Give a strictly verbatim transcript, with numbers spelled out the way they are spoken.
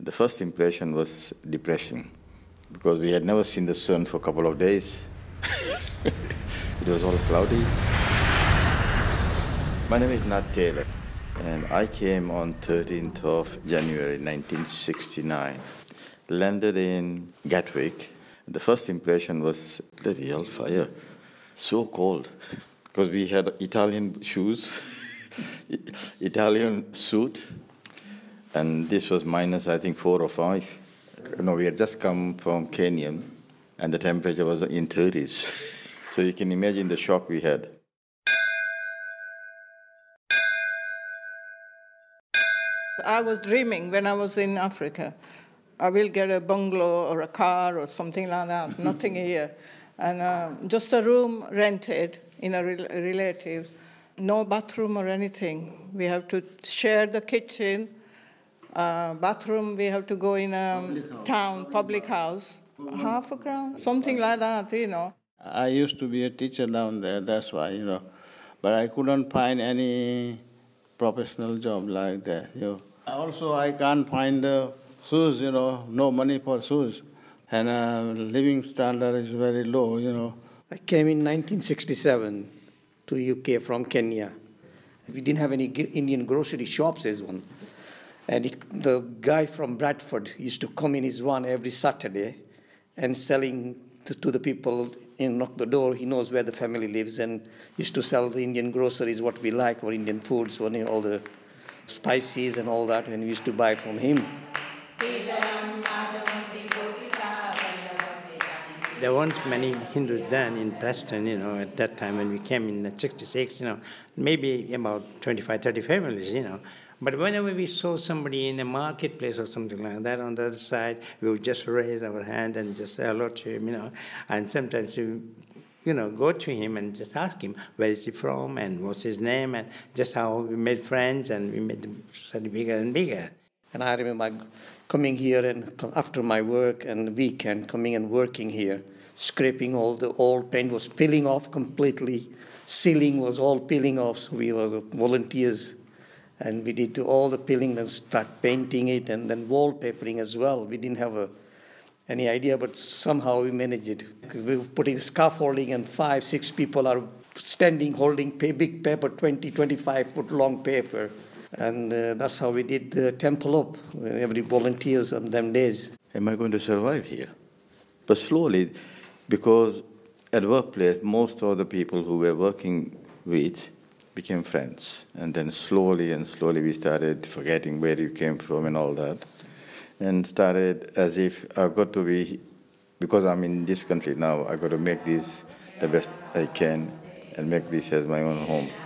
The first impression was depressing because we had never seen the sun for a couple of days. It was all cloudy. My name is Nat Taylor, and I came on thirteenth of January nineteen sixty-nine. Landed in Gatwick. The first impression was bloody hellfire. So cold. Because we had Italian shoes, Italian suit, and this was minus, I think, four or five. No, we had just come from Kenya, and the temperature was in thirties. So you can imagine the shock we had. I was dreaming when I was in Africa. I will get a bungalow or a car or something like that, nothing here. And uh, just a room rented in a rel- relatives, no bathroom or anything. We have to share the kitchen. Uh, bathroom, we have to go in a public town, public house. Half a crown, something like that, you know. I used to be a teacher down there, that's why, you know. But I couldn't find any professional job like that, you know. Also, I can't find uh, shoes, you know, no money for shoes. And uh, living standard is very low, you know. I came in nineteen sixty-seven to U K from Kenya. We didn't have any Indian grocery shops as one. And it, the guy from Bradford used to come in his van every Saturday and selling to, to the people, and knock the door. He knows where the family lives and used to sell the Indian groceries, what we like, or Indian foods, all the spices and all that, and we used to buy from him. There weren't many Hindus then in Preston, you know, at that time when we came in sixty-six, you know, maybe about twenty-five, thirty families, you know. But whenever we saw somebody in a marketplace or something like that on the other side, we would just raise our hand and just say hello to him, you know. And sometimes we, you know, go to him and just ask him, where is he from and what's his name, and just how we made friends and we made them slightly bigger and bigger. And I remember coming here and after my work and weekend, coming and working here, scraping all the old paint was peeling off completely. Ceiling was all peeling off, so we were volunteers. And we did all the peeling and start painting it and then wallpapering as well. We didn't have a, any idea, but somehow we managed it. We were putting scaffolding and five, six people are standing holding big paper, twenty, twenty-five foot long paper. And uh, that's how we did the temple up, every volunteers on them days. Am I going to survive here? But slowly, because at workplace, most of the people who we're working with became friends. And then slowly and slowly we started forgetting where you came from and all that. And started as if I've got to be, because I'm in this country now, I've got to make this the best I can and make this as my own home.